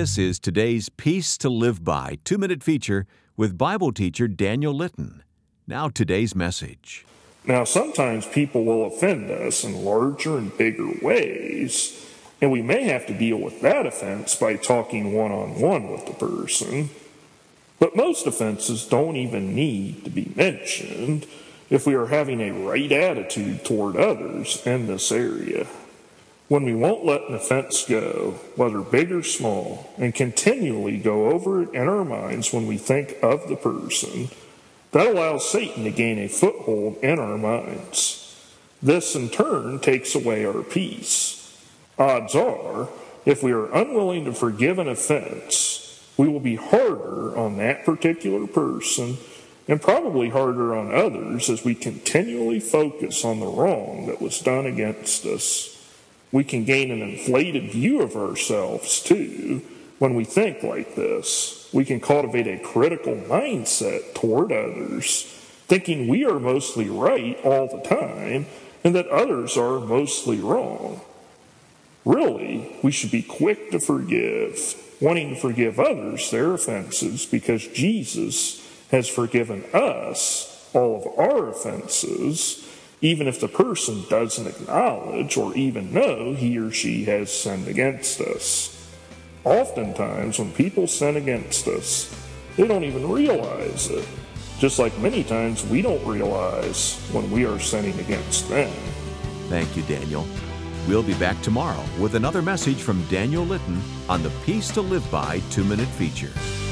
This is today's Peace to Live By 2-minute feature with Bible teacher Daniel Litton. Now today's message. Now, sometimes people will offend us in larger and bigger ways, and we may have to deal with that offense by talking one-on-one with the person. But most offenses don't even need to be mentioned if we are having a right attitude toward others in this area. When we won't let an offense go, whether big or small, and continually go over it in our minds when we think of the person, that allows Satan to gain a foothold in our minds. This, in turn, takes away our peace. Odds are, if we are unwilling to forgive an offense, we will be harder on that particular person and probably harder on others as we continually focus on the wrong that was done against us. We can gain an inflated view of ourselves, too, when we think like this. We can cultivate a critical mindset toward others, thinking we are mostly right all the time and that others are mostly wrong. Really, we should be quick to forgive, wanting to forgive others their offenses because Jesus has forgiven us all of our offenses, even if the person doesn't acknowledge or even know he or she has sinned against us. Oftentimes, when people sin against us, they don't even realize it, just like many times we don't realize when we are sinning against them. Thank you, Daniel. We'll be back tomorrow with another message from Daniel Litton on the Peace to Live By 2-minute feature.